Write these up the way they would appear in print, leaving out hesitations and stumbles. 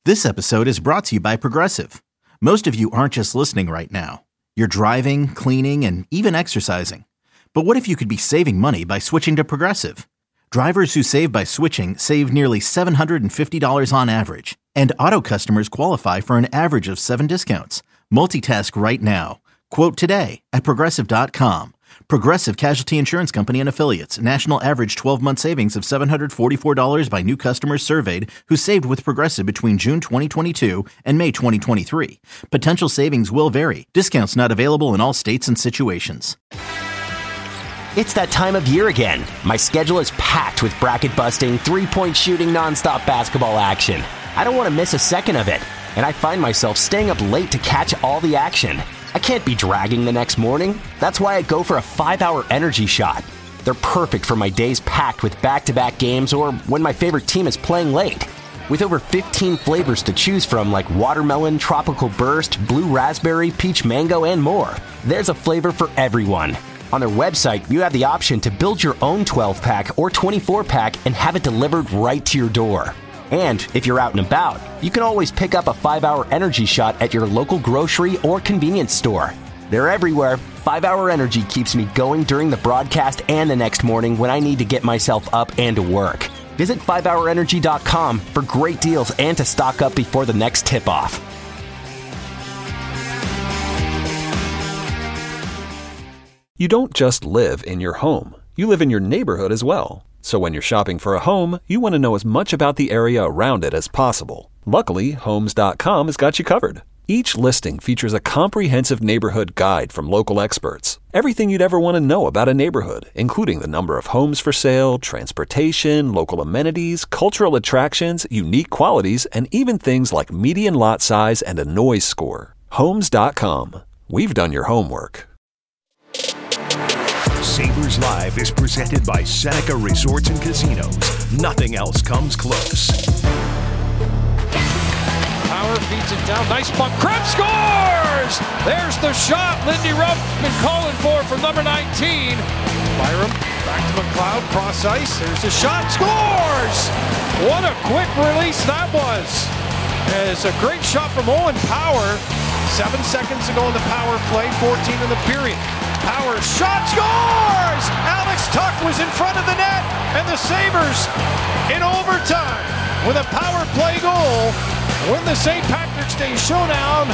This episode is brought to you by Progressive. Most of you aren't just listening right now. You're driving, cleaning, and even exercising. But what if you could be saving money by switching to Progressive? Drivers who save by switching save nearly $750 on average. And auto customers qualify for an average of 7 discounts. Multitask right now. Quote today at Progressive.com. Progressive Casualty Insurance Company and Affiliates. National average 12-month savings of $744 by new customers surveyed who saved with Progressive between June 2022 and May 2023. Potential savings will vary. Discounts not available in all states and situations. It's that time of year again. My schedule is packed with bracket-busting, three-point shooting, nonstop basketball action. I don't want to miss a second of it, and I find myself staying up late to catch all the action. I can't be dragging the next morning. That's why I go for a 5-hour energy shot. They're perfect for my days packed with back-to-back games or when my favorite team is playing late. With over 15 flavors to choose from like watermelon, tropical burst, blue raspberry, peach mango, and more, there's a flavor for everyone. On their website, you have the option to build your own 12-pack or 24-pack and have it delivered right to your door. And if you're out and about, you can always pick up a 5-hour energy shot at your local grocery or convenience store. They're everywhere. 5-hour energy keeps me going during the broadcast and the next morning when I need to get myself up and to work. Visit 5hourenergy.com for great deals and to stock up before the next tip-off. You don't just live in your home. You live in your neighborhood as well. So when you're shopping for a home, you want to know as much about the area around it as possible. Luckily, Homes.com has got you covered. Each listing features a comprehensive neighborhood guide from local experts. Everything you'd ever want to know about a neighborhood, including the number of homes for sale, transportation, local amenities, cultural attractions, unique qualities, and even things like median lot size and a noise score. Homes.com. We've done your homework. Sabres Live is presented by Seneca Resorts and Casinos. Nothing else comes close. Power feeds it down. Nice puck. Krebs scores! There's the shot Lindy Ruff's been calling for from number 19. Byram back to McLeod. Cross ice. There's the shot. Scores! What a quick release that was. It's a great shot from Owen Power. 7 seconds to go in the power play. 14 in the period. Power shot scores! Alex Tuch was in front of the net, and the Sabres in overtime with a power play goal win the St. Patrick's Day showdown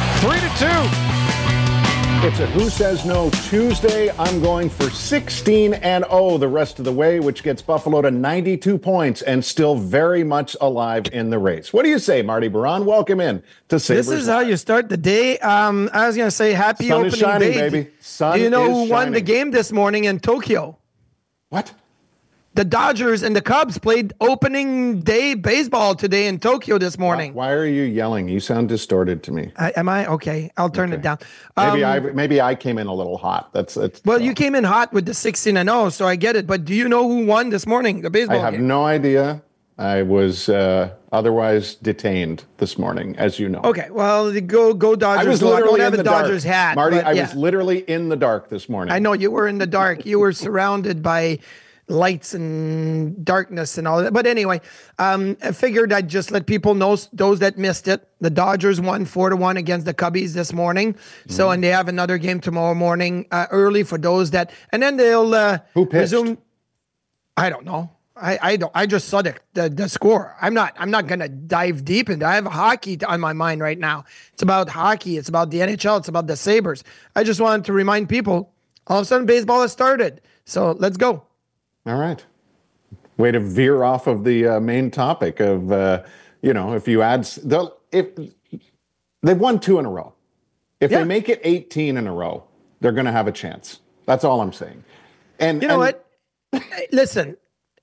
3-2. It's a Who Says No Tuesday. I'm going for 16-0 the rest of the way, which gets Buffalo to 92 points and still very much alive in the race. What do you say, Marty Baron? Welcome in to Sabres. This is how you start the day. I was going to say happy Sun opening is shining, day. baby. Sun do you know is who won shining. the game this morning in Tokyo? What? The Dodgers and the Cubs played opening day baseball today in Tokyo this morning. Why are you yelling? You sound distorted to me. Am I? Okay, I'll turn it down. Maybe I came in a little hot. You came in hot with the 16-0, so I get it. But do you know who won this morning, the baseball game? I have no idea. I was otherwise detained this morning, as you know. Okay, well, go Dodgers. I was literally I don't have in a the Dodgers dark. hat. Marty, I yeah. was literally in the dark this morning. I know you were in the dark. You were surrounded by lights and darkness and all that. But anyway, I figured I'd just let people know, those that missed it. The Dodgers won 4-1 against the Cubbies this morning. So, and they have another game tomorrow morning early for those that, and then they'll Who pitched? resume. I don't know. I just saw the score. I'm not going to dive deep into. I have hockey on my mind right now. It's about hockey. It's about the NHL. It's about the Sabres. I just wanted to remind people, all of a sudden baseball has started. So let's go. All right. Way to veer off of the main topic of, if you add, if they've won 2 in a row. If they make it 18 in a row, they're going to have a chance. That's all I'm saying. And you know what? Listen,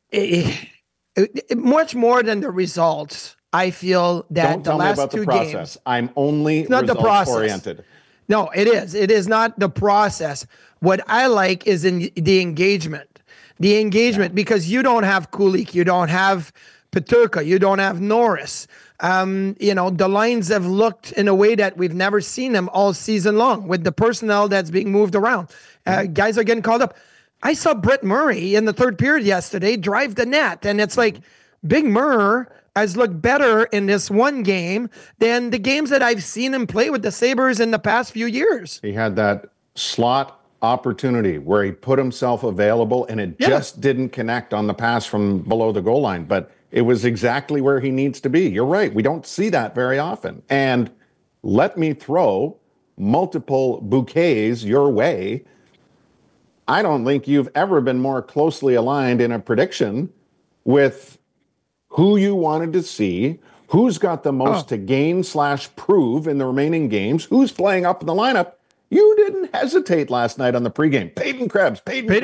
much more than the results, I feel that the last 2 games. I'm only results-oriented. No, it is. It is not the process. What I like is in the engagement. The engagement, because you don't have Kulik, you don't have Peterka, you don't have Norris. The lines have looked in a way that we've never seen them all season long with the personnel that's being moved around. Guys are getting called up. I saw Brett Murray in the third period yesterday drive the net, and it's like Big Murr has looked better in this one game than the games that I've seen him play with the Sabres in the past few years. He had that slot opportunity where he put himself available and it just didn't connect on the pass from below the goal line, but it was exactly where he needs to be. You're right. We don't see that very often. And let me throw multiple bouquets your way. I don't think you've ever been more closely aligned in a prediction with who you wanted to see, who's got the most to gain / prove in the remaining games, who's playing up in the lineup. You didn't hesitate last night on the pregame. Peyton Krebs.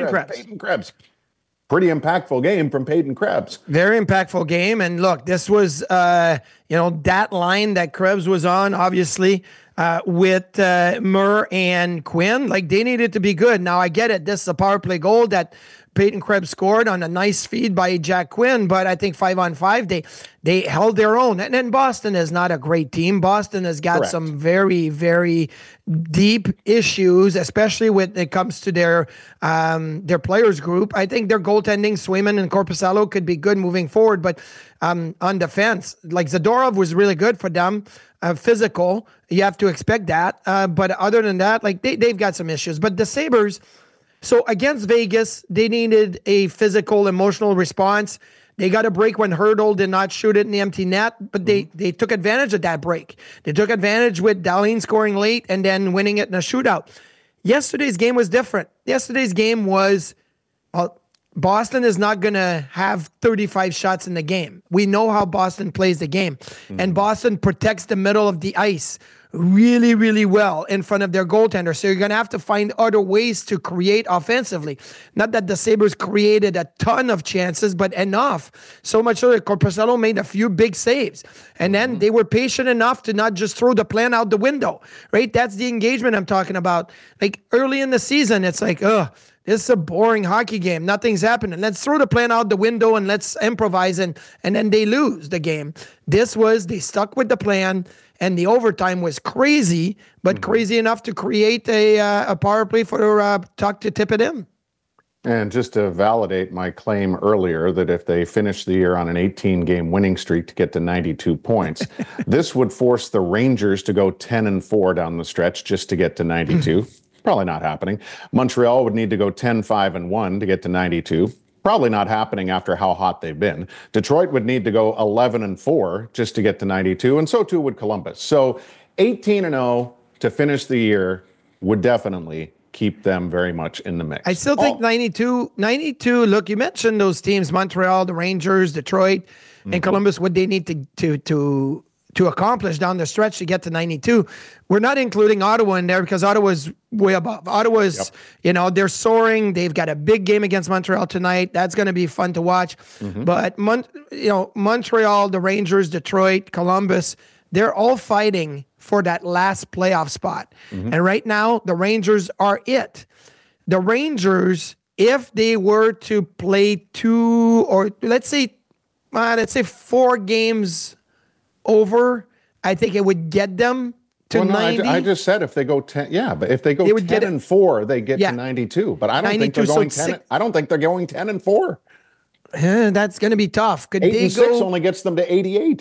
Pretty impactful game from Peyton Krebs. Very impactful game. And look, this was, that line that Krebs was on, obviously, with Murr and Quinn. Like, they needed to be good. Now, I get it. This is a power play goal that Peyton Krebs scored on a nice feed by Jack Quinn, but I think 5-on-5, they held their own. And then Boston is not a great team. Boston has got some very, very deep issues, especially when it comes to their players group. I think their goaltending, Swayman and Korpisalo, could be good moving forward, but on defense, like Zadorov was really good for them. Physical, you have to expect that. But other than that, like they've got some issues. But the Sabres, so against Vegas, they needed a physical, emotional response. They got a break when Hurdle did not shoot it in the empty net, but they took advantage of that break. They took advantage with Dahlin scoring late and then winning it in a shootout. Yesterday's game was different. Yesterday's game was, Boston is not going to have 35 shots in the game. We know how Boston plays the game. And Boston protects the middle of the ice really, really well in front of their goaltender. So you're going to have to find other ways to create offensively. Not that the Sabres created a ton of chances, but enough. So much so that Korpisalo made a few big saves. And then they were patient enough to not just throw the plan out the window, right? That's the engagement I'm talking about. Like early in the season, it's like, this is a boring hockey game. Nothing's happening. Let's throw the plan out the window and let's improvise. And then they lose the game. They stuck with the plan. And the overtime was crazy, but crazy enough to create a power play for Tuch to tip it in. And just to validate my claim earlier that if they finish the year on an 18-game winning streak to get to 92 points, this would force the Rangers to go 10-4 down the stretch just to get to 92. Probably not happening. Montreal would need to go 10-5-1 to get to 92. Probably not happening after how hot they've been. Detroit would need to go 11-4 just to get to 92, and so too would Columbus. So 18-0 to finish the year would definitely keep them very much in the mix. I still think 92, look, you mentioned those teams, Montreal, the Rangers, Detroit, and Columbus, what they need to accomplish down the stretch to get to 92. We're not including Ottawa in there because Ottawa's way above. Ottawa's, they're soaring. They've got a big game against Montreal tonight. That's going to be fun to watch. But, Montreal, the Rangers, Detroit, Columbus, they're all fighting for that last playoff spot. And right now, the Rangers are it. The Rangers, if they were to play 2 or let's say 4 games over, I think it would get them to 90. I just said if they go 10, but if they go 10-4, they get to 92. But I don't think they're going 10. I don't think they're going 10-4. That's going to be tough. Could 8-6 only gets them to 88.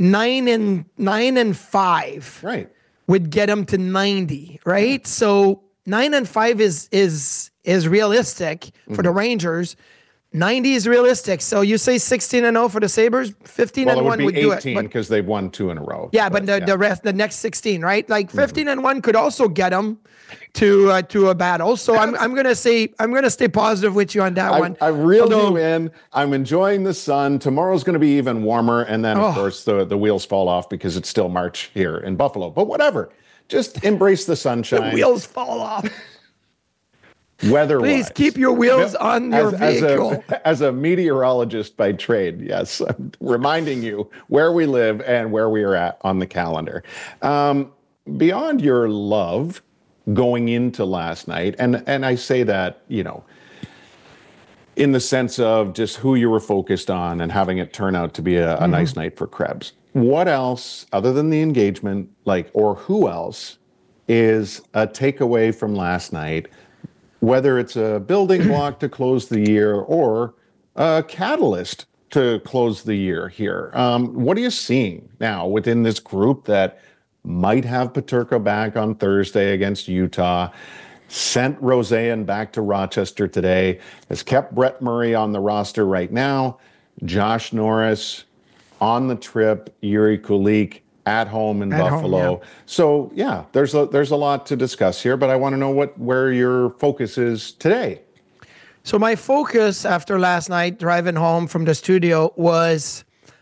9-5, right, would get them to 90, right? So 9-5 is realistic for the Rangers. 90 is realistic. So you say 16-0 for the Sabres, 15-1 would do it. 18 because they've won 2 in a row. Yeah, but the rest, the next 16, right? Like 15-1 could also get them to a battle. So I'm gonna stay positive with you on that one. I reeled you in. I'm enjoying the sun. Tomorrow's going to be even warmer, and then of course the wheels fall off because it's still March here in Buffalo. But whatever, just embrace the sunshine. The wheels fall off. Weather-wise. Please keep your wheels on your vehicle. As a meteorologist by trade, yes, I'm reminding you where we live and where we are at on the calendar. Beyond your love going into last night, and I say that, in the sense of just who you were focused on and having it turn out to be a nice night for Krebs. What else, other than the engagement, or who else is a takeaway from last night, whether it's a building block to close the year or a catalyst to close the year here. What are you seeing now within this group that might have Peterka back on Thursday against Utah, sent Rosén back to Rochester today, has kept Brett Murray on the roster right now, Josh Norris on the trip, Yuri Kulich at home in Buffalo. So yeah, there's a lot to discuss here, but I want to know where your focus is today. So my focus after last night driving home from the studio was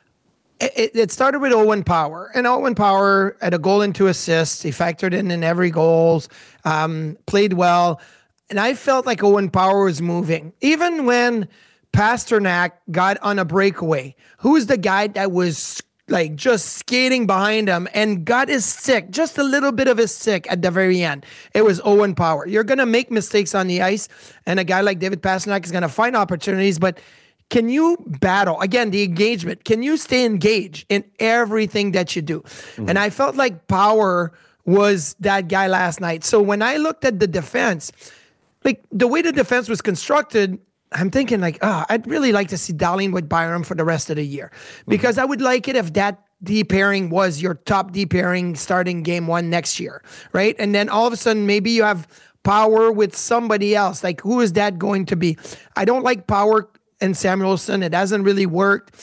it started with Owen Power. And Owen Power had a goal and 2 assists. He factored in every goal, played well. And I felt like Owen Power was moving. Even when Pasternak got on a breakaway, who's the guy that was like just skating behind him and got his stick, just a little bit of his stick at the very end? It was Owen Power. You're going to make mistakes on the ice, and a guy like David Pasternak is going to find opportunities, but can you battle? Again, the engagement. Can you stay engaged in everything that you do? Mm-hmm. And I felt like Power was that guy last night. So when I looked at the defense, like the way the defense was constructed, I'm thinking like, I'd really like to see Dahlin with Byram for the rest of the year, because I would like it if that D pairing was your top D pairing starting game 1 next year, right? And then all of a sudden, maybe you have Power with somebody else. Like, who is that going to be? I don't like Power and Samuelsson. It hasn't really worked.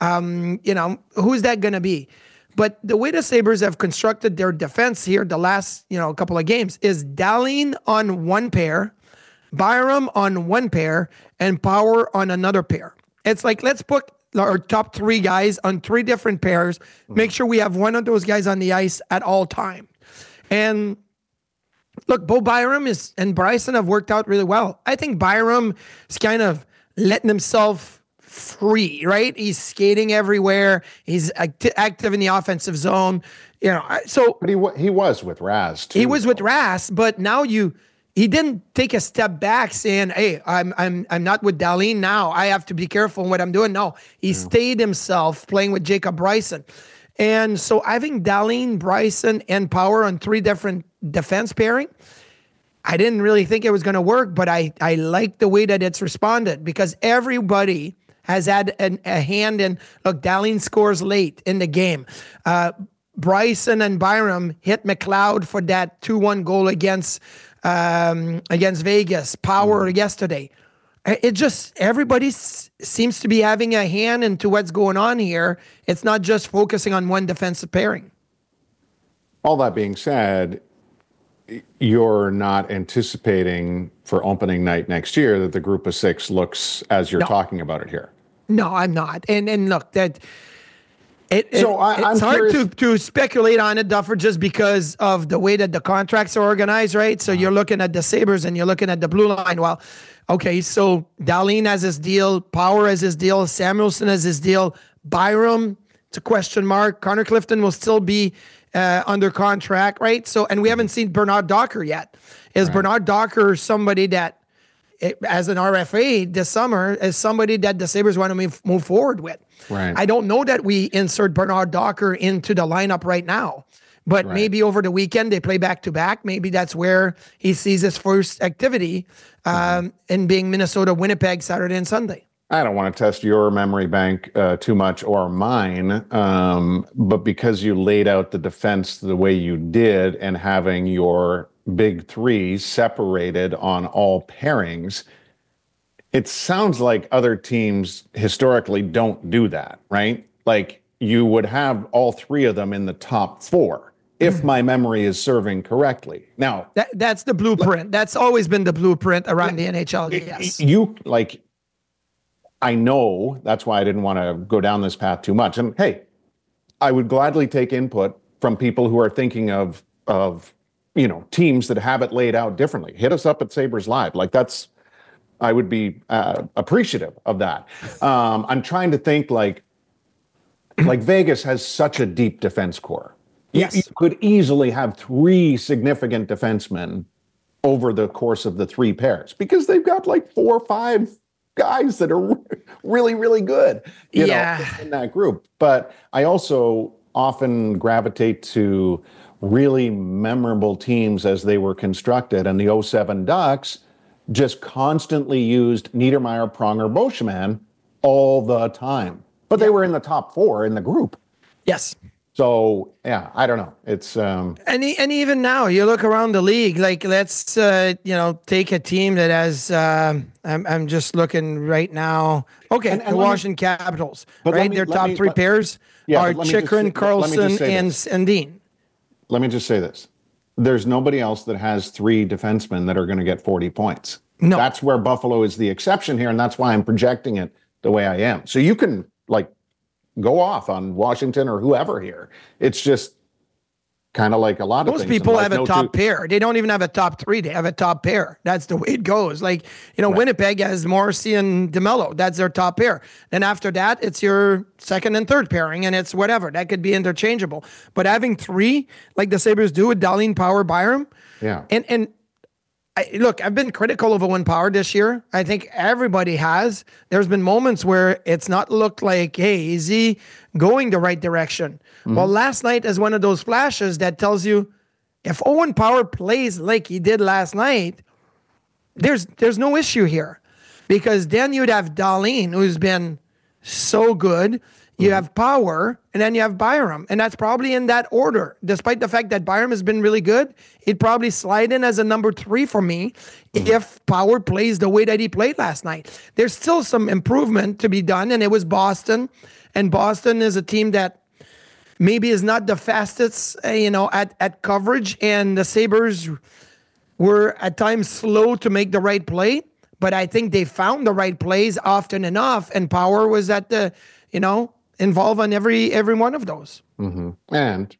Who's that going to be? But the way the Sabres have constructed their defense here the last, couple of games is Dahlin on one pair, Byram on one pair, and Power on another pair. It's like, let's put our top 3 guys on 3 different pairs. Make sure we have one of those guys on the ice at all time. And look, Bo Byram and Bryson have worked out really well. I think Byram is kind of letting himself free, right? He's skating everywhere. He's active in the offensive zone. But he was with Raz too. He was with Raz, but now he didn't take a step back saying, "Hey, I'm not with Dahlin now. I have to be careful in what I'm doing." No, he stayed himself playing with Jacob Bryson. And so having Dahlin, Bryson, and Power on 3 different defense pairing, I didn't really think it was going to work, but I like the way that it's responded, because everybody has had a hand in. Look, Dahlin scores late in the game. Bryson and Byram hit McLeod for that 2-1 goal against Vegas. Power yesterday. It just, everybody seems to be having a hand into what's going on here. It's not just focusing on one defensive pairing. All that being said, you're not anticipating for opening night next year that the group of 6 looks as you're talking about it here. No, I'm not. And look, that it's I'm hard to speculate on it, Duffer, just because of the way that the contracts are organized, right? So you're looking at the Sabres and you're looking at the blue line. Well, okay, so Dahlin has his deal, Power has his deal, Samuelsson has his deal, Byram, it's a question mark. Connor Clifton will still be under contract, right? So, and we haven't seen Bernard Docker yet. Is Bernard Docker somebody that, as an RFA this summer, is somebody that the Sabres want to move forward with? Right. I don't know that we insert Bernard Docker into the lineup right now, but maybe over the weekend they play back-to-back. Maybe that's where he sees his first activity in being Minnesota-Winnipeg Saturday and Sunday. I don't want to test your memory bank too much, or mine, but because you laid out the defense the way you did and having your big 3 separated on all pairings, it sounds like other teams historically don't do that, right? Like, you would have all 3 of them in the top 4, if my memory is serving correctly. Now, that's the blueprint. That's always been the blueprint around the NHL. Yes. I know, that's why I didn't want to go down this path too much. And hey, I would gladly take input from people who are thinking of teams that have it laid out differently. Hit us up at Sabres Live. I would be appreciative of that. I'm trying to think like Vegas has such a deep defense core. Yes. You could easily have 3 significant defensemen over the course of the 3 pairs, because they've got like 4 or 5 guys that are really, really good, in that group. But I also often gravitate to really memorable teams as they were constructed. And the 2007 Ducks just constantly used Niedermayer, Pronger, Beauchemin all the time. But they were in the top 4 in the group. Yes. So, yeah, I don't know. It's and even now, you look around the league, like let's take a team that has I'm just looking right now. Okay, And the Washington Capitals, right? Their top 3 pairs are Chychrun, Carlson, and Dean. Let me just say this. There's nobody else that has 3 defensemen that are going to get 40 points. No. That's where Buffalo is the exception here, and that's why I'm projecting it the way I am. So you can, go off on Washington or whoever here. It's just kind of like a lot of Most things. people have a top pair. They don't even have a top 3. They have a top pair. That's the way it goes. Right. Winnipeg has Morrissey and DeMello. That's their top pair. Then after that, it's your second and third pairing, and it's whatever. That could be interchangeable. But having 3, like the Sabres do with Dahlin, Power, Byram. Yeah. And I've been critical of Owen Power this year. I think everybody has. There's been moments where it's not looked like, hey, is he going the right direction? Mm-hmm. Well, last night is one of those flashes that tells you if Owen Power plays like he did last night, there's no issue here. Because then you'd have Dahlin, who's been so good. You have Power, and then you have Byram. And that's probably in that order. Despite the fact that Byram has been really good, he'd probably slide in as a number 3 for me if Power plays the way that he played last night. There's still some improvement to be done, and it was Boston. And Boston is a team that maybe is not the fastest, at coverage. And the Sabres were at times slow to make the right play. But I think they found the right plays often enough, and Power was at the, involved on every one of those. Mm-hmm. And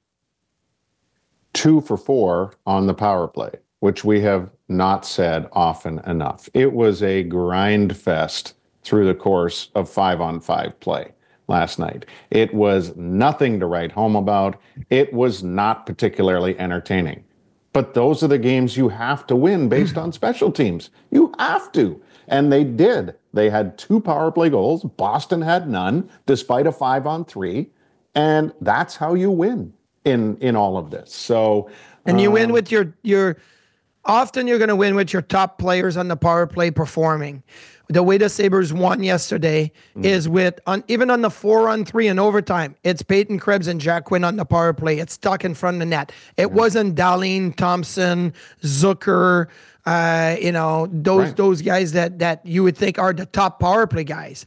2 for 4 on the power play, which we have not said often enough. It was a grind fest through the course of 5-on-5 play last night. It was nothing to write home about. It was not particularly entertaining. But those are the games you have to win based on special teams. You have to. And they did. They had 2 power play goals. Boston had none, despite a 5-on-3. And that's how you win in all of this. So, and you win with your often you're going to win with your top players on the power play performing. The way the Sabres won yesterday is with, even on the 4-on-3 in overtime, it's Peyton Krebs and Jack Quinn on the power play. It's stuck in front of the net. It wasn't Dahlin, Thompson, Zucker, those guys that you would think are the top power play guys.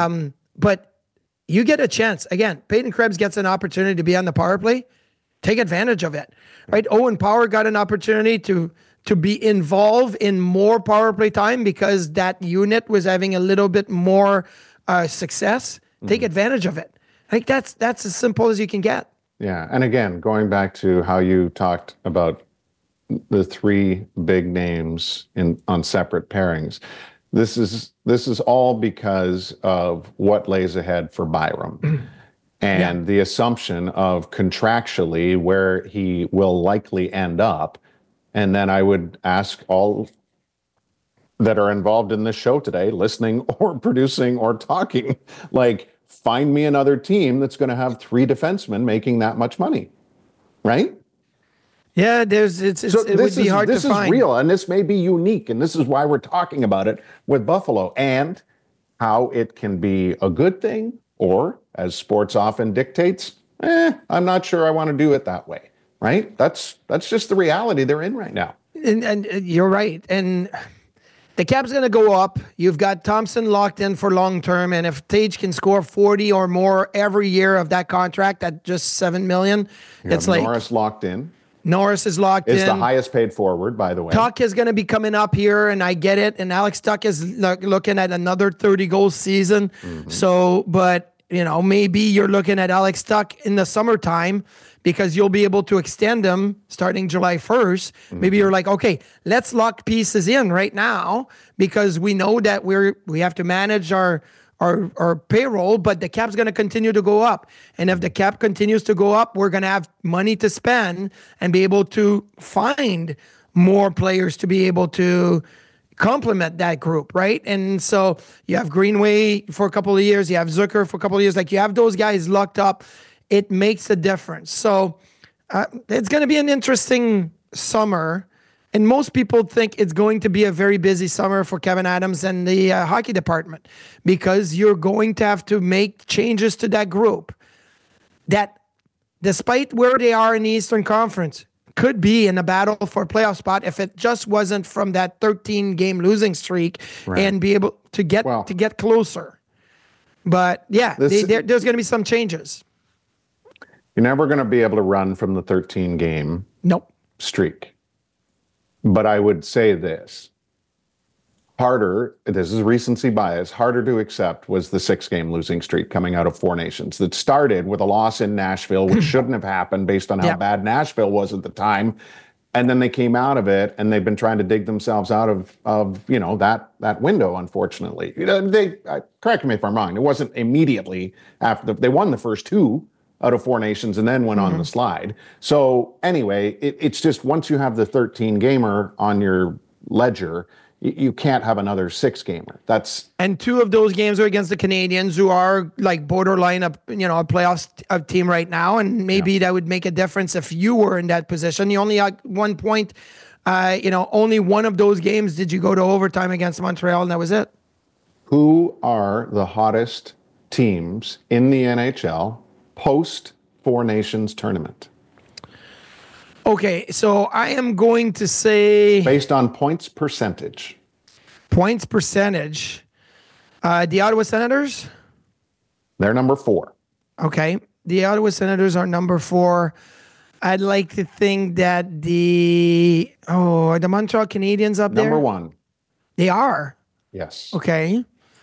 But you get a chance. Again, Peyton Krebs gets an opportunity to be on the power play. Take advantage of it, right? Owen Power got an opportunity to be involved in more power play time because that unit was having a little bit more success. Take advantage of it. I think that's as simple as you can get. Yeah, and again, going back to how you talked about the 3 big names on separate pairings, this is all because of what lays ahead for Byram. And the assumption of contractually where he will likely end up. And then I would ask all that are involved in this show today, listening or producing or talking, find me another team that's going to have 3 defensemen making that much money, right? Yeah, it would be hard to find. This is real, and this may be unique, and this is why we're talking about it with Buffalo, and how it can be a good thing, or, as sports often dictates, I'm not sure I want to do it that way, right? That's just the reality they're in right now. And you're right. And the cap's going to go up. You've got Thompson locked in for long term, and if Tage can score 40 or more every year of that contract at just $7 million, it's like Norris locked in. Norris is locked in. It's the highest paid forward, by the way. Tuch is going to be coming up here, and I get it. And Alex Tuch is looking at another 30-goal season. So, but, maybe you're looking at Alex Tuch in the summertime because you'll be able to extend him starting July 1st. Maybe you're like, okay, let's lock pieces in right now because we know that we have to manage our payroll, but the cap's going to continue to go up. And if the cap continues to go up, we're going to have money to spend and be able to find more players to be able to complement that group, right? And so you have Greenway for a couple of years, you have Zucker for a couple of years, you have those guys locked up. It makes a difference. So it's going to be an interesting summer. And most people think it's going to be a very busy summer for Kevin Adams and the hockey department, because you're going to have to make changes to that group that, despite where they are in the Eastern Conference, could be in a battle for a playoff spot if it just wasn't from that 13-game losing streak, and be able to get closer. But yeah, there's going to be some changes. You're never going to be able to run from the 13-game streak. But I would say this. This is recency bias, harder to accept was the 6-game losing streak coming out of Four Nations that started with a loss in Nashville, which shouldn't have happened based on how bad Nashville was at the time. And then they came out of it, and they've been trying to dig themselves out of that window, unfortunately. Correct me if I'm wrong, it wasn't immediately after they won the first 2 out of Four Nations and then went on the slide. So anyway, it's just once you have the 13-gamer on your ledger, you can't have another 6-gamer. And 2 of those games are against the Canadians, who are like borderline a playoff team right now, and maybe that would make a difference if you were in that position. You only had 1 point. Only one of those games did you go to overtime against Montreal, and that was it. Who are the hottest teams in the NHL post Four Nations tournament? Okay, so I am going to say, based on points percentage. The Ottawa Senators? They're number 4. Okay, the Ottawa Senators are number 4. I'd like to think that the Montreal Canadiens up there? Number 1. They are? Yes. Okay.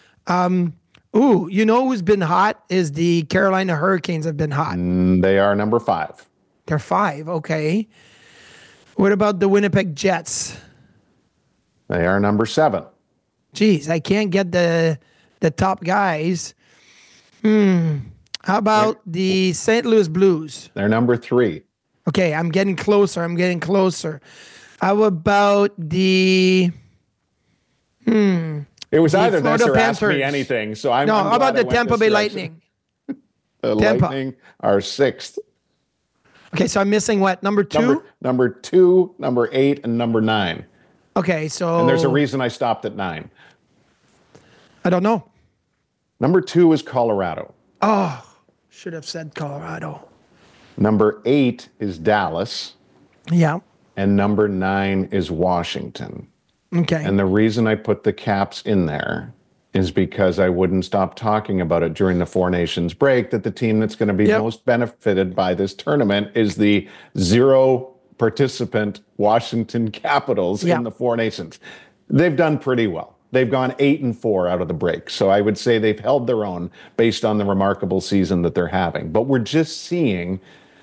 Who's been hot is the Carolina Hurricanes have been hot. They are number 5. They're 5, okay. What about the Winnipeg Jets? They are number 7. Geez, I can't get the top guys. How about the St. Louis Blues? They're number 3. Okay, I'm getting closer. How about the... It was either Florida this or Panthers. Ask Me Anything. So I'm how about the Tampa Bay Lightning? The Tampa. Lightning are 6th. Okay, so I'm missing what? Number 2? Number 2, number 8, and number 9. Okay, so... And there's a reason I stopped at 9. I don't know. Number 2 is Colorado. Oh, should have said Colorado. Number 8 is Dallas. Yeah. And number 9 is Washington. Okay. And the reason I put the Caps in there is because I wouldn't stop talking about it during the Four Nations break, that the team that's going to be most benefited by this tournament is the 0-participant Washington Capitals in the Four Nations. They've done pretty well. They've gone 8-4 out of the break. So I would say they've held their own based on the remarkable season that they're having. But we're just seeing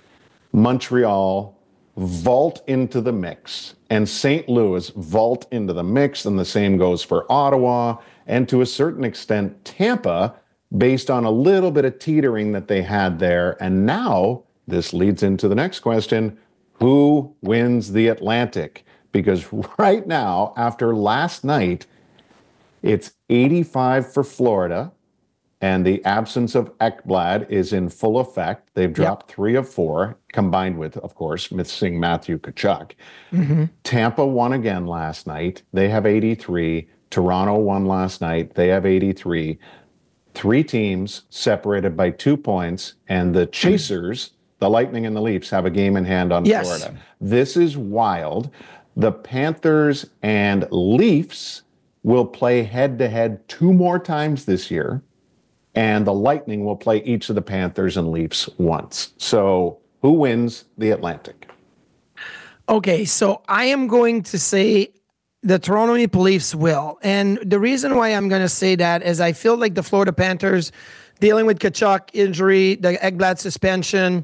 Montreal vault into the mix and St. Louis vault into the mix, and the same goes for Ottawa and to a certain extent Tampa, based on a little bit of teetering that they had there. And now this leads into the next question: who wins the Atlantic? Because right now, after last night, it's 85 for Florida, and the absence of Ekblad is in full effect. They've dropped 3 of 4, combined with, of course, missing Matthew Tkachuk. Tampa won again last night. They have 83. Toronto won last night. They have 83. 3 teams separated by 2 points, and the chasers, the Lightning and the Leafs, have a game in hand on Florida. This is wild. The Panthers and Leafs will play head-to-head 2 more times this year, and the Lightning will play each of the Panthers and Leafs once. So who wins the Atlantic? Okay, so I am going to say the Toronto Maple Leafs will. And the reason why I'm going to say that is I feel like the Florida Panthers, dealing with Tkachuk injury, the Ekblad suspension,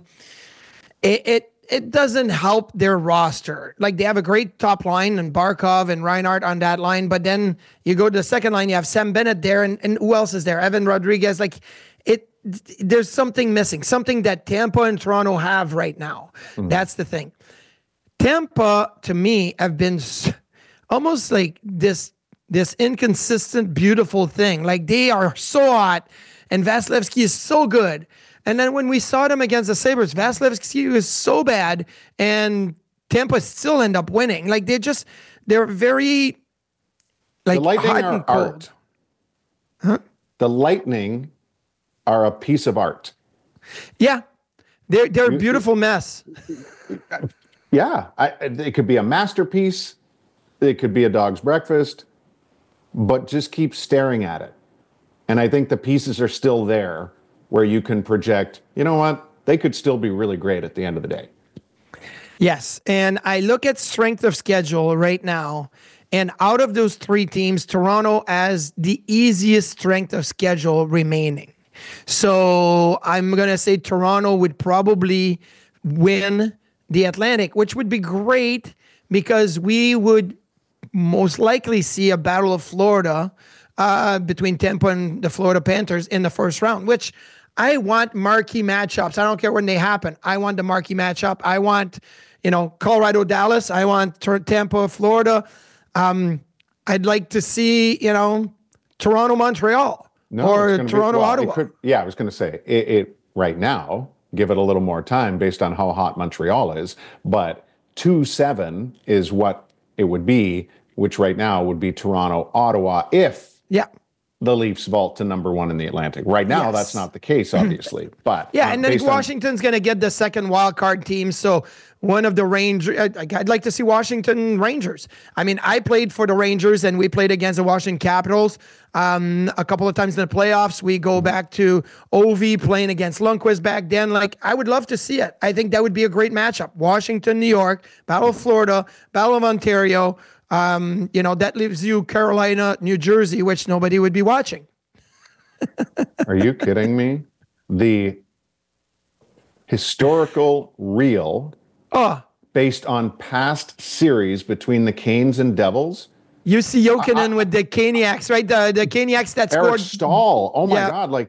it doesn't help their roster. Like, they have a great top line and Barkov and Reinhart on that line, but then you go to the second line, you have Sam Bennett there, and who else is there? Evan Rodriguez. Like, there's something missing, something that Tampa and Toronto have right now. That's the thing. Tampa, to me, have been almost like this inconsistent, beautiful thing. Like, they are so hot, and Vasilevsky is so good. And then when we saw them against the Sabres, Vasilevsky was so bad, and Tampa still end up winning. Like they're very like the Lightning hot are and cold. art. Huh? The Lightning are a piece of art. Yeah, they're a beautiful mess. Yeah, it could be a masterpiece. It could be a dog's breakfast, but just keep staring at it. And I think the pieces are still there where you can project, you know what, they could still be really great at the end of the day. Yes, and I look at strength of schedule right now, and out of those three teams, Toronto has the easiest strength of schedule remaining. So I'm going to say Toronto would probably win the Atlantic, which would be great because we would most likely see a Battle of Florida between Tampa and the Florida Panthers in the first round, which I want marquee matchups. I don't care when they happen. I want the marquee matchup. I want, Colorado, Dallas. I want Tampa, Florida. I'd like to see, Toronto, Montreal, or Toronto, Ottawa. I was going to say it right now. Give it a little more time based on how hot Montreal is, but 2-7 is what it would be, which right now would be Toronto, Ottawa, if the Leafs vault to number one in the Atlantic. Right now, that's not the case, obviously. But and then Washington's going to get the second wild card team. So one of the Rangers, I'd like to see Washington Rangers. I mean, I played for the Rangers and we played against the Washington Capitals a couple of times in the playoffs. We go back to Ovi playing against Lundqvist back then. Like, I would love to see it. I think that would be a great matchup. Washington, New York, Battle of Florida, Battle of Ontario. That leaves you Carolina, New Jersey, which nobody would be watching. Are you kidding me? The historical reel based on past series between the Canes and Devils. You see Jokinen with the Caniacs, right? The Caniacs that Eric scored. Stahl. Oh my God.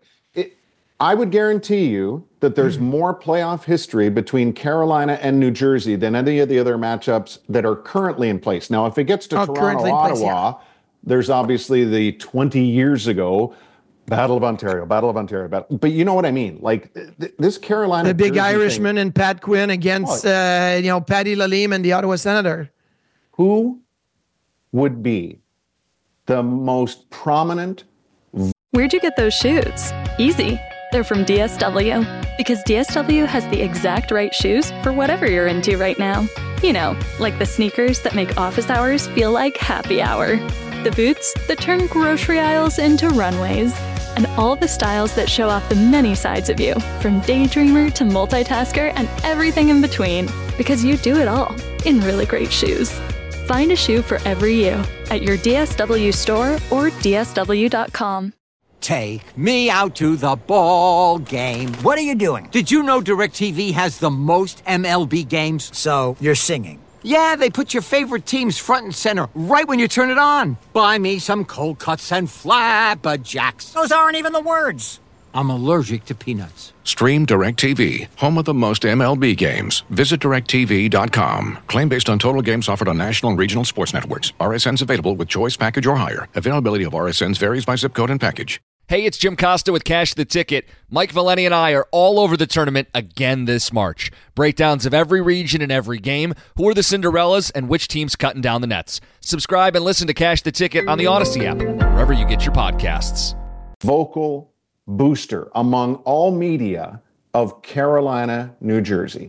I would guarantee you that there's more playoff history between Carolina and New Jersey than any of the other matchups that are currently in place. Now, if it gets to Toronto, Ottawa, there's obviously the 20 years ago Battle of Ontario. But you know what I mean? Like this Carolina. The big Jersey Irishman thing, and Pat Quinn against, Patty Lalime and the Ottawa Senator. Who would be the most prominent? Where'd you get those shoes? Easy. They're from DSW. Because DSW has the exact right shoes for whatever you're into right now. Like the sneakers that make office hours feel like happy hour. The boots that turn grocery aisles into runways. And all the styles that show off the many sides of you, from daydreamer to multitasker and everything in between. Because you do it all in really great shoes. Find a shoe for every you at your DSW store or DSW.com. Take me out to the ball game. What are you doing? Did you know DirecTV has the most MLB games? So you're singing. Yeah, they put your favorite teams front and center right when you turn it on. Buy me some cold cuts and flabberjacks. Those aren't even the words. I'm allergic to peanuts. Stream DirecTV, home of the most MLB games. Visit DirecTV.com. Claim based on total games offered on national and regional sports networks. RSNs available with choice package or higher. Availability of RSNs varies by zip code and package. Hey, it's Jim Costa with Cash the Ticket. Mike Valeni and I are all over the tournament again this March. Breakdowns of every region and every game, who are the Cinderellas, and which team's cutting down the nets. Subscribe and listen to Cash the Ticket on the Odyssey app, wherever you get your podcasts. Vocal booster among all media of Carolina, New Jersey.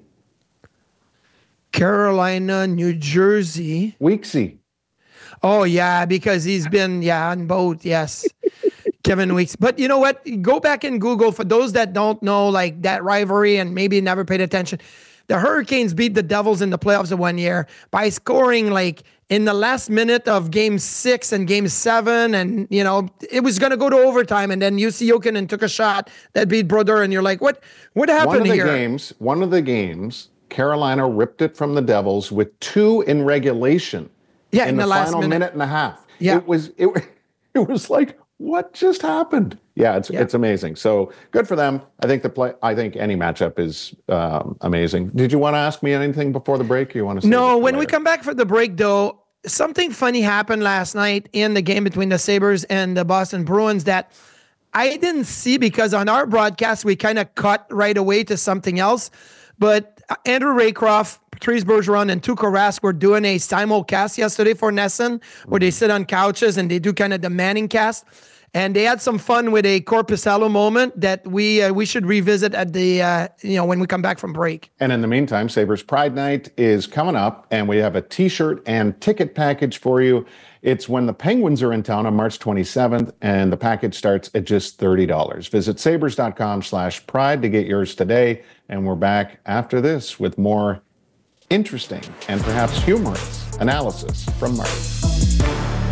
Carolina, New Jersey. Weeksy. Oh, yeah, because he's been, on both, yes. Kevin Weeks. But you know what? Go back and Google, for those that don't know, like that rivalry and maybe never paid attention. The Hurricanes beat the Devils in the playoffs of 1 year by scoring like in the last minute of Game 6 and Game 7. And, it was going to go to overtime. And then UC Jokinen took a shot that beat Brodeur. And you're like, what happened here? One of the games, Carolina ripped it from the Devils with 2 in regulation. Yeah, in the last final minute and a half. Yeah. It was like, what just happened? Yeah, it's amazing. So good for them. I think any matchup is amazing. Did you want to ask me anything before the break? Or you want to? No. When we come back for the break, though, something funny happened last night in the game between the Sabres and the Boston Bruins that I didn't see because on our broadcast we kind of cut right away to something else. But Andrew Raycroft Patrice Bergeron and Tuukka Rask were doing a simulcast yesterday for NESN, where they sit on couches and they do kind of the Manning cast. And they had some fun with a Korpisalo moment that we should revisit at the when we come back from break. And in the meantime, Sabres Pride Night is coming up, and we have a T-shirt and ticket package for you. It's when the Penguins are in town on March 27th, and the package starts at just $30. Visit sabres.com/pride to get yours today. And we're back after this with more interesting and perhaps humorous analysis from Marty.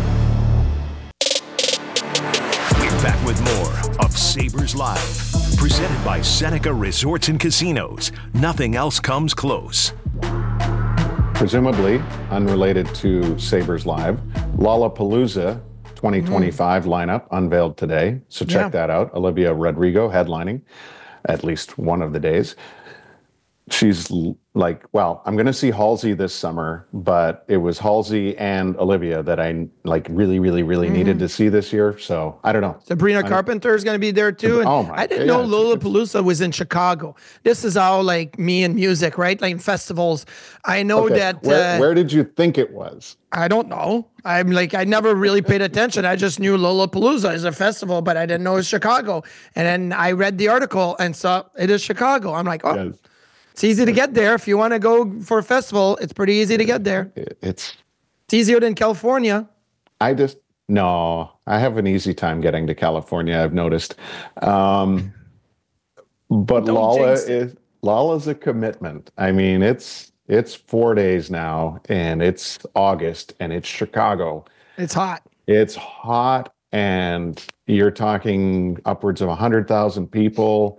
Back with more of Sabres Live, presented by Seneca Resorts and Casinos. Nothing else comes close. Presumably unrelated to Sabres Live, Lollapalooza 2025 lineup unveiled today. So check that out. Olivia Rodrigo headlining at least one of the days. She's like, well, I'm going to see Halsey this summer, but it was Halsey and Olivia that I really needed to see this year. So I don't know. Sabrina Carpenter is going to be there too. And I didn't know Lollapalooza was in Chicago. This is how like me and music, right? Like in festivals. I know that. Where did you think it was? I don't know. I never really paid attention. I just knew Lollapalooza is a festival, but I didn't know it was Chicago. And then I read the article and saw it is Chicago. I'm like, oh. Yes. It's easy to get there. If you want to go for a festival, it's pretty easy to get there. It's easier than California. I have an easy time getting to California, I've noticed. But Lolla's a commitment. I mean, it's 4 days now, and it's August, and it's Chicago. It's hot. It's hot, and you're talking upwards of 100,000 people.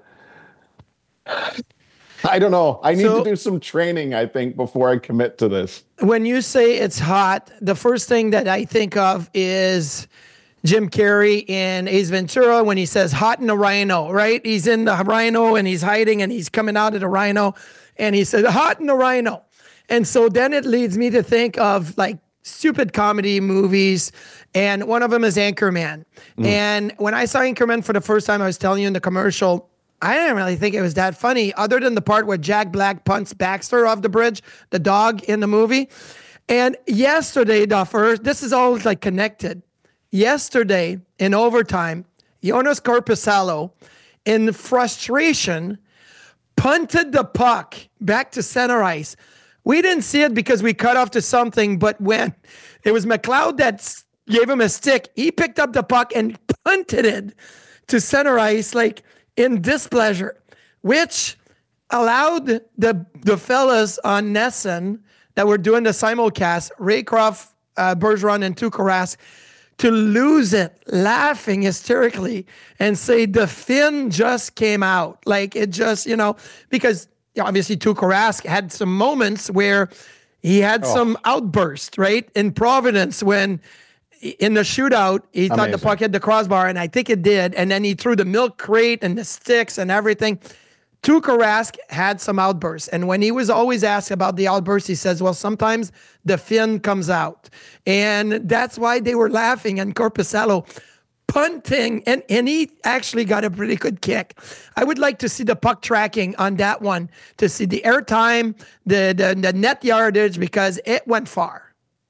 I don't know. I need to do some training, I think, before I commit to this. When you say it's hot, the first thing that I think of is Jim Carrey in Ace Ventura when he says hot in a rhino, right? He's in the rhino and he's hiding and he's coming out of the rhino and he says hot in a rhino. And so then it leads me to think of like stupid comedy movies. And one of them is Anchorman. And when I saw Anchorman for the first time, I was telling you in the commercial, I didn't really think it was that funny, other than the part where Jack Black punts Baxter off the bridge, the dog in the movie. And yesterday, Duffer, this is all like connected. Yesterday, in overtime, Jonas Korpisalo, in frustration, punted the puck back to center ice. We didn't see it because we cut off to something, but when it was McLeod that gave him a stick, he picked up the puck and punted it to center ice, like, in displeasure, which allowed the fellas on NESN that were doing the simulcast, Raycroft, Bergeron, and Tuukka Rask, to lose it, laughing hysterically, and say the fin just came out. Like it just, because obviously Tuukka Rask had some moments where he had some outburst, right? In Providence when in the shootout, he thought the puck hit the crossbar, and I think it did. And then he threw the milk crate and the sticks and everything. Tuukka Rask had some outbursts. And when he was always asked about the outbursts, he says, well, sometimes the fin comes out. And that's why they were laughing. And Korpisalo punting, and he actually got a pretty good kick. I would like to see the puck tracking on that one, to see the airtime, the net yardage, because it went far.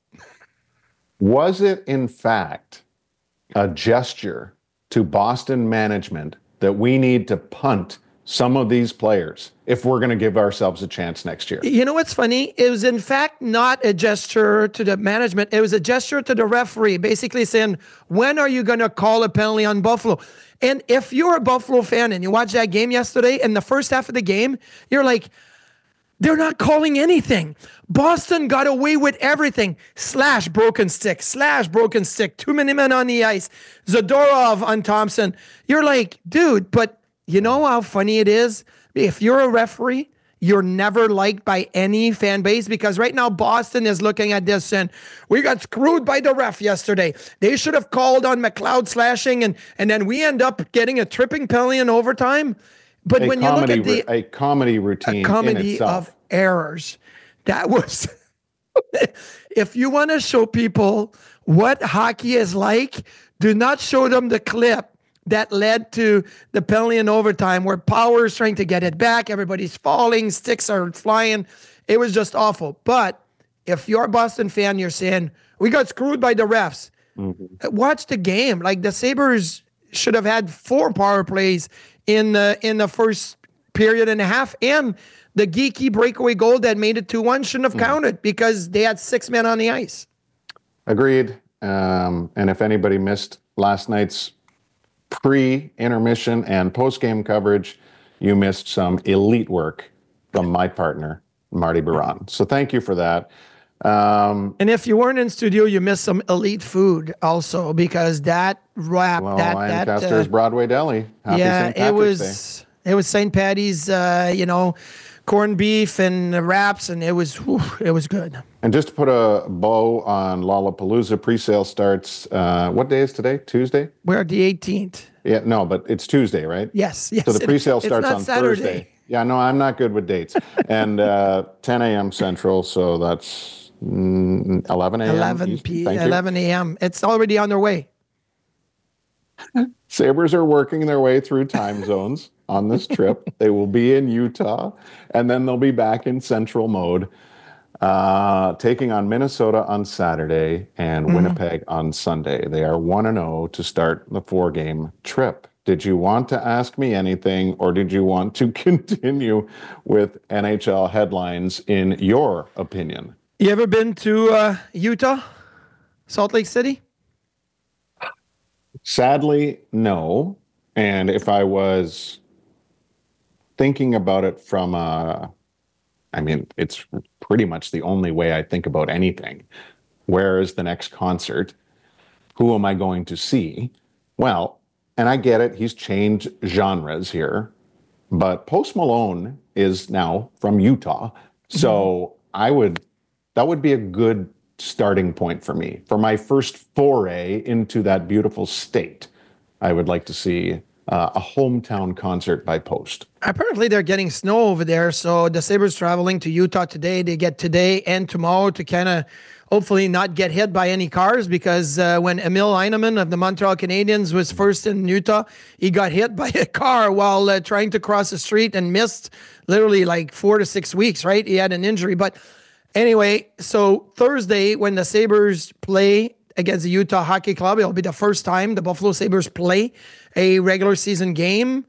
Was it, in fact, a gesture to Boston management that we need to punt some of these players if we're going to give ourselves a chance next year? You know what's funny? It was, in fact, not a gesture to the management. It was a gesture to the referee, basically saying, when are you going to call a penalty on Buffalo? And if you're a Buffalo fan and you watch that game yesterday, in the first half of the game, you're like, they're not calling anything. Boston got away with everything. Slash broken stick. 2 many men on the ice. Zadorov on Thompson. You're like, dude, but you know how funny it is? If you're a referee, you're never liked by any fan base, because right now Boston is looking at this and we got screwed by the ref yesterday. They should have called on McLeod slashing and then we end up getting a tripping penalty in overtime. But when you look at a comedy routine, a comedy of errors, that was, if you want to show people what hockey is like, do not show them the clip that led to the penalty in overtime where Power is trying to get it back. Everybody's falling, sticks are flying, It was just awful. But if you're a Boston fan, you're saying, we got screwed by the refs. Watch the game. Like, the Sabres should have had 4 power plays in the first period and a half. And the geeky breakaway goal that made it 2-1 shouldn't have counted because they had 6 men on the ice. Agreed. And if anybody missed last night's pre-intermission and post-game coverage, you missed some elite work from my partner, Marty Baron. So thank you for that. And if you weren't in studio, you missed some elite food also, because that wrap, Lancaster's Broadway Deli. Happy St. Patrick's Day. It was St. Patty's, corned beef and wraps, and it was good. And just to put a bow on Lollapalooza, pre-sale starts, what day is today? Tuesday? We're at the 18th. Yeah, no, but it's Tuesday, right? Yes. So the pre-sale starts on Saturday. Thursday. Yeah, no, I'm not good with dates. And 10 a.m. Central, so that's 11 a.m. 11 a.m. It's already on their way. Sabres are working their way through time zones on this trip. They will be in Utah, and then they'll be back in Central mode, taking on Minnesota on Saturday and Winnipeg on Sunday. They are 1-0 to start the 4-game trip. Did you want to ask me anything, or did you want to continue with NHL headlines in your opinion? You ever been to Utah, Salt Lake City? Sadly, no. And if I was thinking about it from it's pretty much the only way I think about anything. Where is the next concert? Who am I going to see? Well, and I get it, he's changed genres here, but Post Malone is now from Utah. So that would be a good starting point for me. For my first foray into that beautiful state, I would like to see a hometown concert by Post. Apparently they're getting snow over there, so the Sabres traveling to Utah today. They get today and tomorrow to kind of hopefully not get hit by any cars, because when Emil Heinemann of the Montreal Canadiens was first in Utah, he got hit by a car while trying to cross the street and missed literally like 4 to 6 weeks, right? He had an injury. But anyway, so Thursday when the Sabres play against the Utah Hockey Club, it'll be the first time the Buffalo Sabres play a regular season game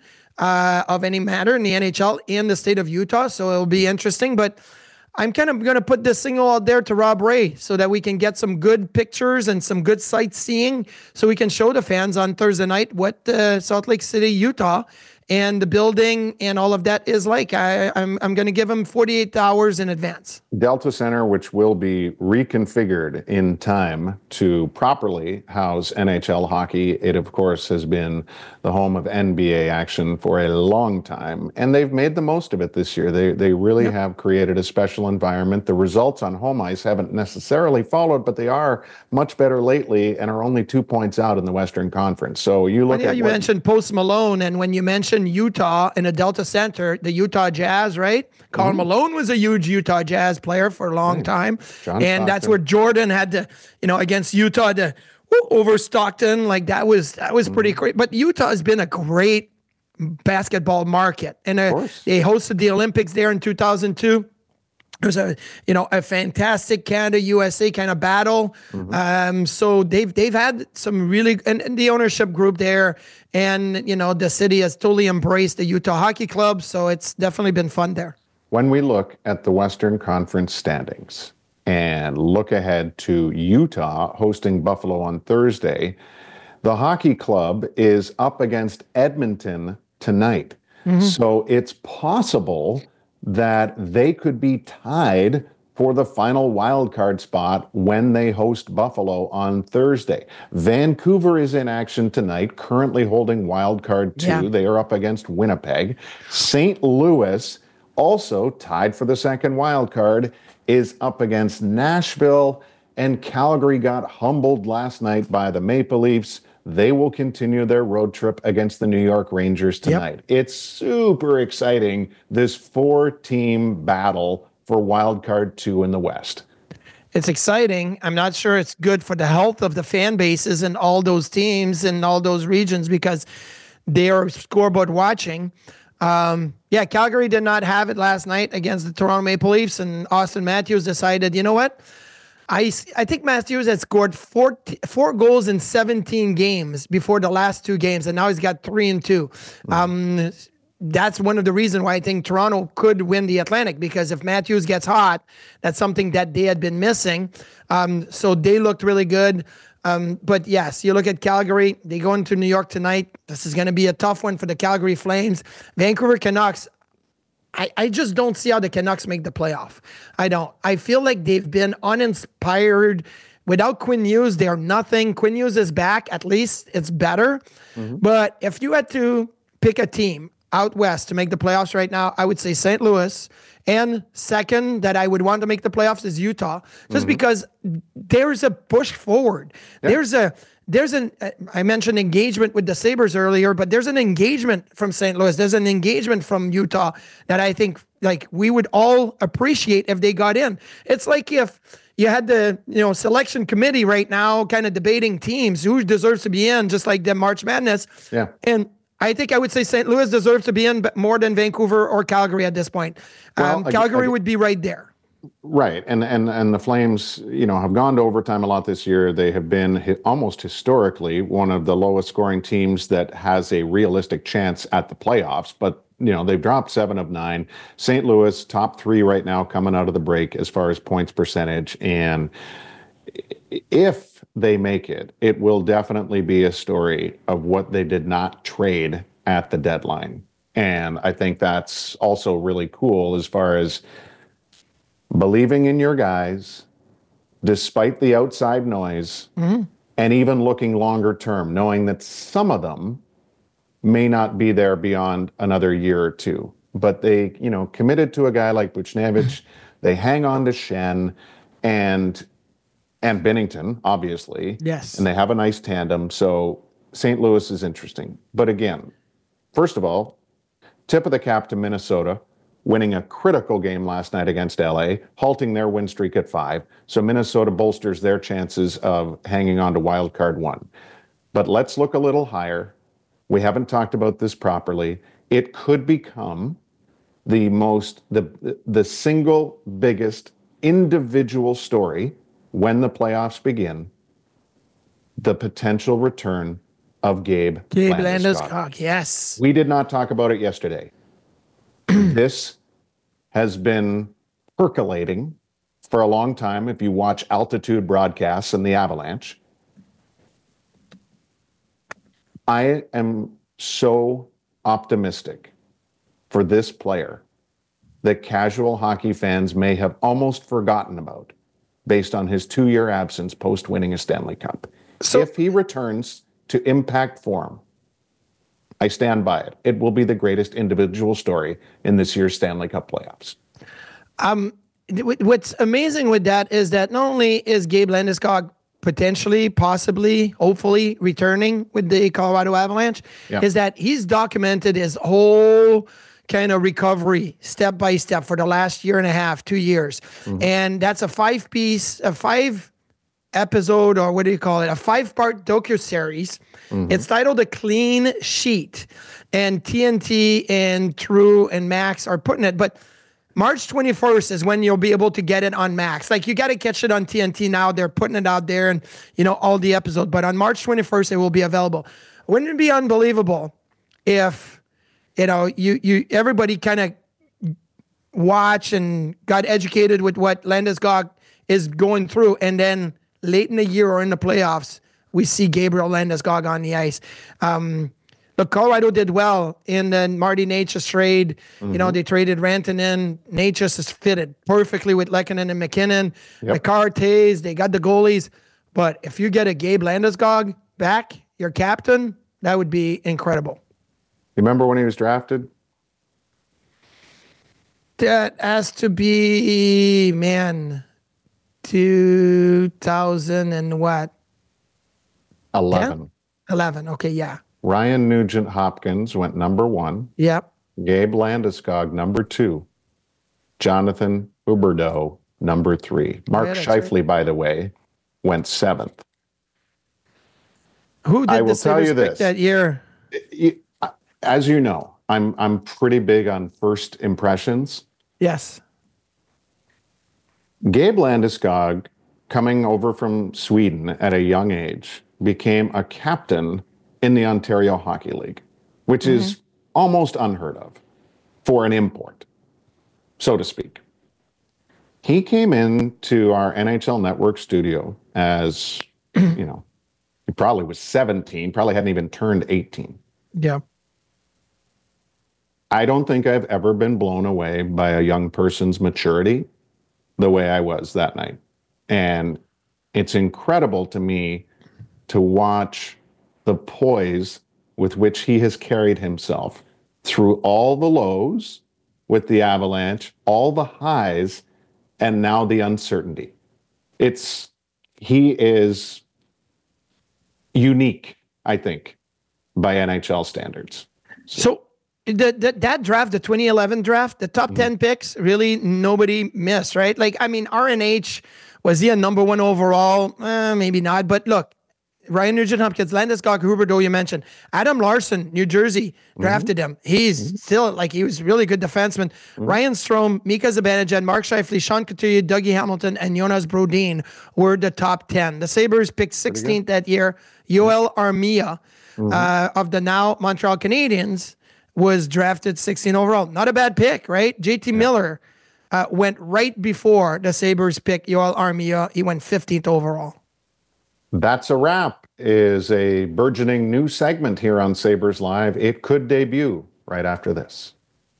of any matter in the NHL in the state of Utah. So it'll be interesting. But I'm kind of going to put this signal out there to Rob Ray so that we can get some good pictures and some good sightseeing, so we can show the fans on Thursday night what Salt Lake City, Utah, and the building and all of that is like. I'm going to give him 48 hours in advance. Delta Center, which will be reconfigured in time to properly house NHL hockey. It, of course, has been the home of NBA action for a long time, and they've made the most of it this year. They really have created a special environment. The results on home ice haven't necessarily followed, but they are much better lately and are only 2 points out in the Western Conference. So you look at you mentioned Post Malone, and when you mentioned Utah in a Delta Center, the Utah Jazz, right? Karl Malone was a huge Utah Jazz player for a long time. That's where Jordan had to, against Utah to over Stockton. Like that was pretty great. But Utah has been a great basketball market, and they hosted the Olympics there in 2002. It was a fantastic Canada-USA kind of battle. So they've had some really, and the ownership group there, and the city has totally embraced the Utah Hockey Club. So it's definitely been fun there. When we look at the Western Conference standings and look ahead to Utah hosting Buffalo on Thursday, the hockey club is up against Edmonton tonight. So it's possible that they could be tied for the final wild card spot when they host Buffalo on Thursday. Vancouver is in action tonight, currently holding wild card 2. Yeah. They are up against Winnipeg. St. Louis, also tied for the second wild card, is up against Nashville, and Calgary got humbled last night by the Maple Leafs. They will continue their road trip against the New York Rangers tonight. Yep. It's super exciting, this 4-team battle for Wild Card 2 in the West. It's exciting. I'm not sure it's good for the health of the fan bases and all those teams and all those regions, because they are scoreboard watching. Yeah, Calgary did not have it last night against the Toronto Maple Leafs, and Austin Matthews decided, you know what? I think Matthews had scored four goals in 17 games before the last 2 games, and now he's got 3 and 2. That's one of the reasons why I think Toronto could win the Atlantic, because if Matthews gets hot, that's something that they had been missing. So they looked really good. But yes, you look at Calgary, they go into New York tonight. This is going to be a tough one for the Calgary Flames. Vancouver Canucks, I just don't see how the Canucks make the playoff. I don't. I feel like they've been uninspired. Without Quinn Hughes, they're nothing. Quinn Hughes is back. At least it's better. But if you had to pick a team out west to make the playoffs right now, I would say St. Louis. And second that I would want to make the playoffs is Utah, just because there's a push forward. Yep. I mentioned engagement with the Sabres earlier, but there's an engagement from St. Louis. There's an engagement from Utah that I think like we would all appreciate if they got in. It's like if you had the selection committee right now kind of debating teams who deserves to be in, just like the March Madness. Yeah. And I think I would say St. Louis deserves to be in more than Vancouver or Calgary at this point. Well, Calgary would be right there. Right. And the Flames, have gone to overtime a lot this year. They have been almost historically one of the lowest scoring teams that has a realistic chance at the playoffs. But, they've dropped 7 of 9. St. Louis, top 3 right now coming out of the break as far as points percentage. And if they make it, it will definitely be a story of what they did not trade at the deadline. And I think that's also really cool as far as believing in your guys, despite the outside noise, and even looking longer term, knowing that some of them may not be there beyond another year or 2. But they, committed to a guy like Buchnevich. They hang on to Schenn and Binnington, obviously. Yes. And they have a nice tandem. So St. Louis is interesting. But again, first of all, tip of the cap to Minnesota, winning a critical game last night against LA, halting their win streak at 5. So Minnesota bolsters their chances of hanging on to wild card 1. But let's look a little higher. We haven't talked about this properly. It could become the single biggest individual story when the playoffs begin, the potential return of Gabe Landeskog. Yes. We did not talk about it yesterday. This has been percolating for a long time. If you watch altitude broadcasts and the Avalanche, I am so optimistic for this player that casual hockey fans may have almost forgotten about based on his 2-year absence post-winning a Stanley Cup. So if he returns to impact form, I stand by it. It will be the greatest individual story in this year's Stanley Cup playoffs. What's amazing with that is that not only is Gabe Landeskog potentially, possibly, hopefully returning with the Colorado Avalanche, is that he's documented his whole kind of recovery step by step for the last 1.5 years, 2 years. And that's a 5 episode, or what do you call it? A 5-part docuseries. It's titled A Clean Sheet, and TNT and True and Max are putting it, but March 21st is when you'll be able to get it on Max. Like, you got to catch it on TNT now. They're putting it out there and, all the episodes. But on March 21st, it will be available. Wouldn't it be unbelievable if, everybody kind of watched and got educated with what Landeskog is going through, and then late in the year or in the playoffs, we see Gabriel Landeskog on the ice. Look, Colorado did well in the Marty Necas trade. They traded Rantanen. Necas is fitted perfectly with Lehkonen and McKinnon. Makar, Taves, they got the goalies. But if you get a Gabe Landeskog back, your captain, that would be incredible. You remember when he was drafted? That has to be, 2000 and what? 11. 11, okay, yeah. Ryan Nugent-Hopkins went number 1. Yep. Gabe Landeskog, number 2. Jonathan Huberdeau, number 3. Mark Scheifele, by the way, went 7th. Who did the Sabres pick that year? As you know, I'm pretty big on first impressions. Yes. Gabe Landeskog, coming over from Sweden at a young age, became a captain in the Ontario Hockey League, which is almost unheard of for an import, so to speak. He came into our NHL Network studio as, you know, he probably was 17, probably hadn't even turned 18. Yeah. I don't think I've ever been blown away by a young person's maturity the way I was that night. And it's incredible to me to watch the poise with which he has carried himself through all the lows with the Avalanche, all the highs, and now the uncertainty. He is unique, I think, by NHL standards. So that draft, the 2011 draft, the top 10 picks, really nobody missed, right? Like, I mean, RNH, was he a number one overall? Maybe not. But look, Ryan Nugent-Hopkins, Landeskog, Huberdeau, you mentioned. Adam Larson, New Jersey, drafted him. He's still, like, he was a really good defenseman. Ryan Strome, Mika Zibanejad, Mark Scheifele, Sean Couturier, Dougie Hamilton, and Jonas Brodin were the top 10. The Sabres picked 16th that year. Yoel Armia of the now Montreal Canadiens was drafted 16 overall. Not a bad pick, right? JT Miller went right before the Sabres pick Yoel Armia. He went 15th overall. That's a wrap is a burgeoning new segment here on Sabres Live. It could debut right after this.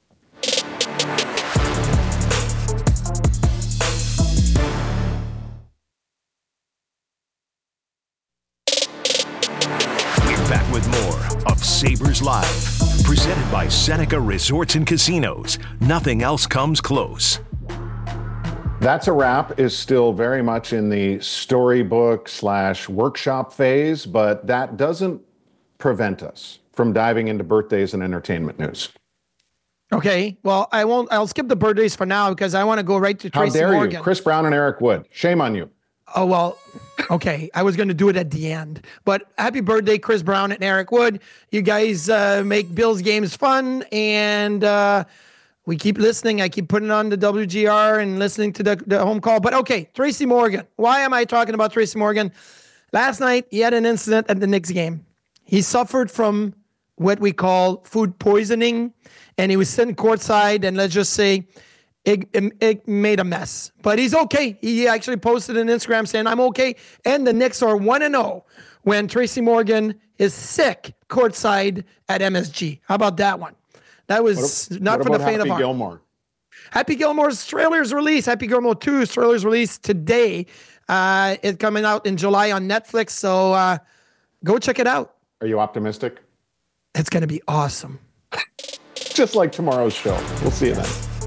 We're back with more of Sabres Live, presented by Seneca Resorts and Casinos. Nothing else comes close. That's a Wrap is still very much in the storybook / workshop phase, but that doesn't prevent us from diving into birthdays and entertainment news. Okay, well, I'll skip the birthdays for now because I want to go right to Tracy Morgan. How dare you? Chris Brown and Eric Wood. Shame on you. Oh, well, okay. I was going to do it at the end. But happy birthday, Chris Brown and Eric Wood. You guys make Bills games fun, and we keep listening. I keep putting on the WGR and listening to the home call. But okay, Tracy Morgan. Why am I talking about Tracy Morgan? Last night, he had an incident at the Knicks game. He suffered from what we call food poisoning, and he was sitting courtside, and let's just say it made a mess. But he's okay. He actually posted an Instagram saying, I'm okay. And the Knicks are 1-0 when Tracy Morgan is sick courtside at MSG. How about that one? That was not for the faint of heart. Happy Gilmore? Happy Gilmore's trailer's release. Happy Gilmore 2's trailer's release today. It's coming out in July on Netflix, so go check it out. Are you optimistic? It's going to be awesome. Just like tomorrow's show. We'll see you then.